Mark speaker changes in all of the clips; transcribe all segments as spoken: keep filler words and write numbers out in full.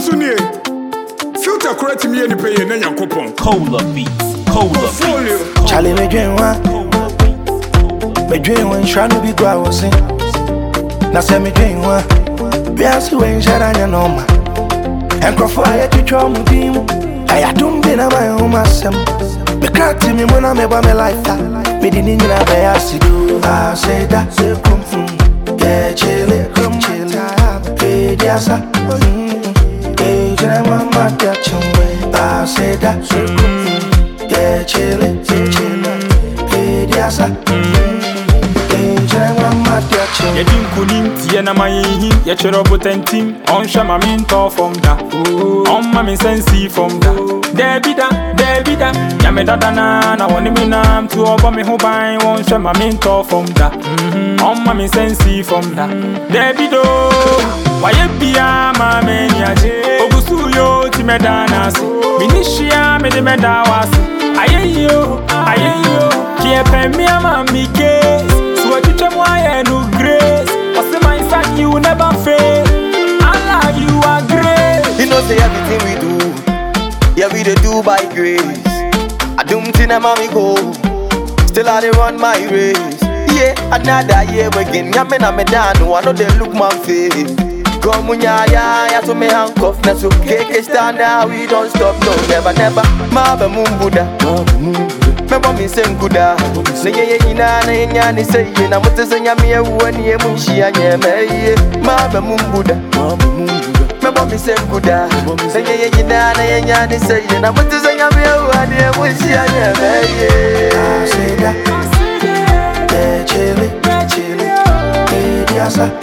Speaker 1: Sunie. Filter correct me any pay and then coupon.
Speaker 2: Cola beats, cola beats.
Speaker 3: Charlie, me dream one. Me dream one, try to be growing. Now say me dream one. We are so in Sharanya no man. And Crawford to try my team. I don't be na my home asem. Me crack to me when I'm about my life. Me didn't know that I see do. I say that say come from. Yeah, chill it, come chill it. Hey, yes, I. Hey, I'm a mad way. I say that say come from. Yeah, chill it, chill it. Hey, yes, I. Hey, I'm a mad way.
Speaker 4: Yedin kunim tiye na mayehi ye chero botentim on hwe ma me nto from da on ma me sensi from da Debi da Debi da ya me dada na na woni me nam to obo me ho ban won hwe ma me nto from da on ma me sensi from da Debi do waye bia ma me ni aje ogusu yo ti me da na se mi ni hia me de me da wase ayeyo ayeyo ki e pe mi ama mi ke so atwetwa mo aye no grace. What's my inside you never fail. Allah, you are great.
Speaker 5: You know say everything we do, yeah we dey do by grace. I don't think I'm mommy go, still I dey run my race. Yeah, another year again. Yeah, me na me down, no I know they look my face. Come on, yeah, yeah, yeah, to me handcuff. Now so cake stand now, we don't stop, no, never, never. Maba mumbuda, remember me saying kuda. Say yeah, ina na ina ni say yeah. Na mute say yeah, me a wani e munshi a nye me. Maba mumbuda, remember me saying kuda. Say yeah, ina na ina ni say yeah. Na mute say yeah, me a wani e munshi a nye me.
Speaker 3: I say that, yeah, chill it, chill it. Hey, yes, I.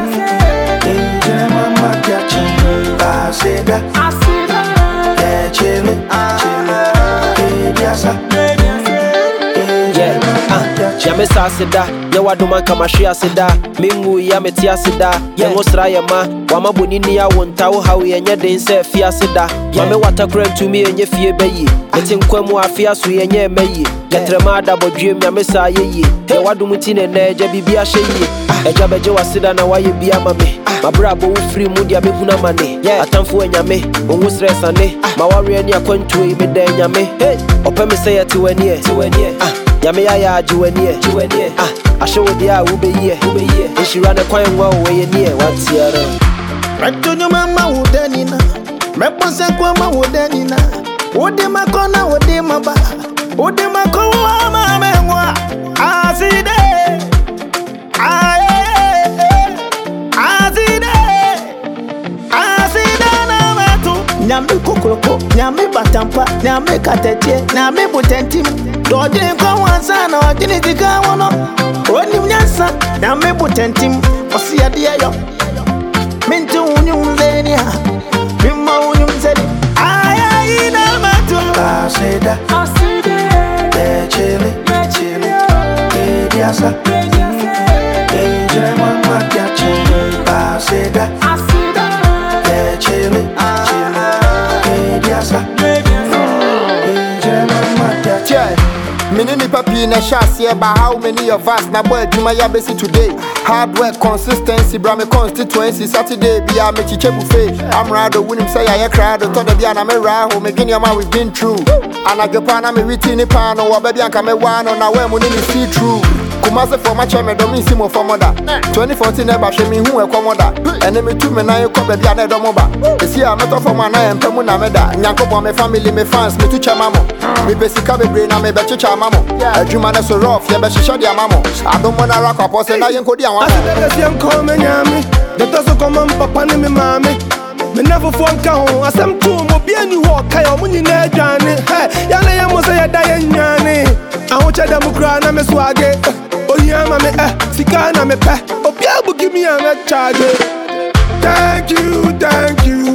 Speaker 3: I say that, yeah, chill it, chill it, yes,
Speaker 6: yeah, ah, Jame sa seda, ya waduma kama shia seda, mingu ya metia seda, ya ngosra ya ma, wama bonini ya wonta uhawi ya nye dense fia seda, mame watakurem tumi enye fie beyi, eti mkwemu afia su yenye meyi, letrema da bodwem ya mesa yeye, ya wadumutine neje bibia sheye, eja beje wasida na waye biya mame, mabrabo ufri mudi ya mehuna mane, atamfu enyame, ungu stress ane, mawari eni ya kwentu imede enyame, ope mese ya tiwenye, tiwenye, ah. Yame ya ya juwenye, juwenye. Ah, asho dia ubeye, ubeye. Ishirane kwa ngwa uweye nie watiara.
Speaker 7: Ratonyo mama udenina, meponse kwa ma udenina. Ode makona ode maba, ode makowa mama ngwa. Azide, aye, azide, azide na matu. Nyame kokoloko, nyame batampa, nyame katetie, nyame butentim. Dojin kwa wansana wajini tika wano Oni mnyansa na mebu tentim Wasi ya diya yo Mintu unyu mzeni ha Mima unyu mzeni Aya ina matu
Speaker 3: I say that, yeah, chill it, chill it. Hey, yes, I. Hey, Jeremiah, my dear, chill it. I say that, yeah, chill it, chill it. Hey, yes, I. Hey, Jeremiah, my dear, chill it.
Speaker 8: Many papi na shasi about how many of us na boy juma ya besi today. Hard work, consistency, bra me constituency. Saturday be a me chiche buffet. I'm rado winning say I crowd. Told the biana me raho me gini ama we've been through. And I get pana me witty ni pano wa baby anka me wano na we muni ni see through. Kumase for my chairman don't mean simo for mother. twenty fourteen eba she me hu e kwa mother. And me two me na yo ko baby ane do moba. Esi a meto for my na empemu na meda. Nyanko bo me family me fans me tu chamamo. Me besika bebre na me bechicha mamo. Adwuma na so rough ye be hihye dia mamo. Adomo na rakwa pose na ye nkodi anwa.
Speaker 1: Asem dem call me nyame. The dozo come papa ni me mame. Me never phone ka ho. Asem tu mo bia ni ho kai o munyi na adwane. Hey, ya na ye mo say ya da ye nyane. Aho cha dem kura na me swage. Oya ma me eh sika na me pe. Obi abu give me an charge. Thank you, thank you.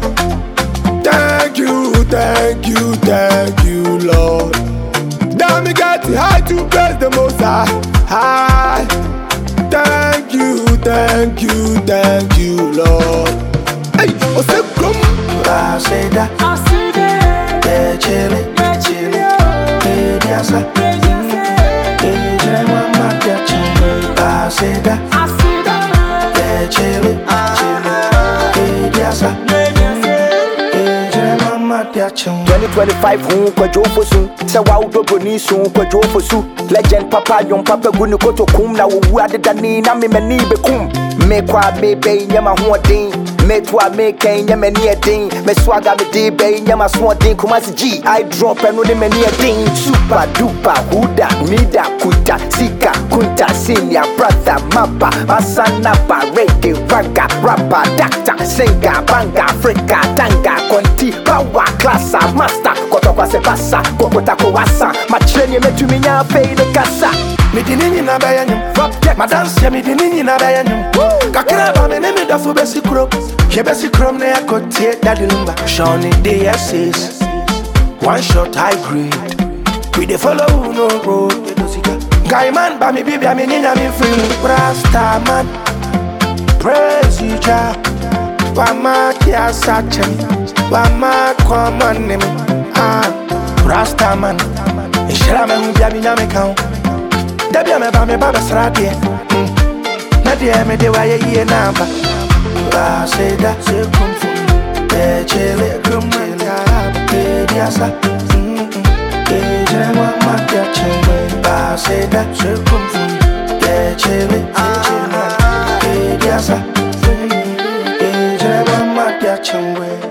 Speaker 1: Thank you, thank you, thank you, Lord. Now me got it high to praise the most high. High. Thank you, thank you, thank you, Lord. Hey, what's up, come?
Speaker 3: I say that, yeah, chill it, chill it. Hey, yes, I. Hey, Jeremiah, my dear, chill it. I say that, yeah, chill it, chill it. Hey, yes, I. twenty-five hun kwajo fosu se wa udobo ni sun kwajo fosu legend papa yon papa guni koto kum na wo adeda ni na me mani be kum me kwa me be nyama ho den me twa me kan nyama ni edin me swaga me de be nyama so den kumasi g I drop eno de mani edin super duper huda mida kuta sika kunta senior brother mapa asana pa reggae raga rapper doctor singer banga africa tanga konti power class master kotokwa se passa kokota ko wasa machreni metumi nya fe de kasa
Speaker 1: me dinini na bayanyum my dance ya me dinini na bayanyum kakra ba me ne me da fo besi kro ye besi krom na yakotie daddy lumba shoni D S S one shot high grade we dey follow no road guy man ba me bibi me ninya me free rasta man praise you ja wa ma kia sachem wa ma common name ah rasta man ishira me hu bia me nya me kan da bia me ba me ba besra de na de me de wa ye ye na ba ba say that se kum fu be chele kum ya be dia sa e jere wa ma dia chele ba say that se kum fu be chele chele e dia sa e jere wa ma dia chele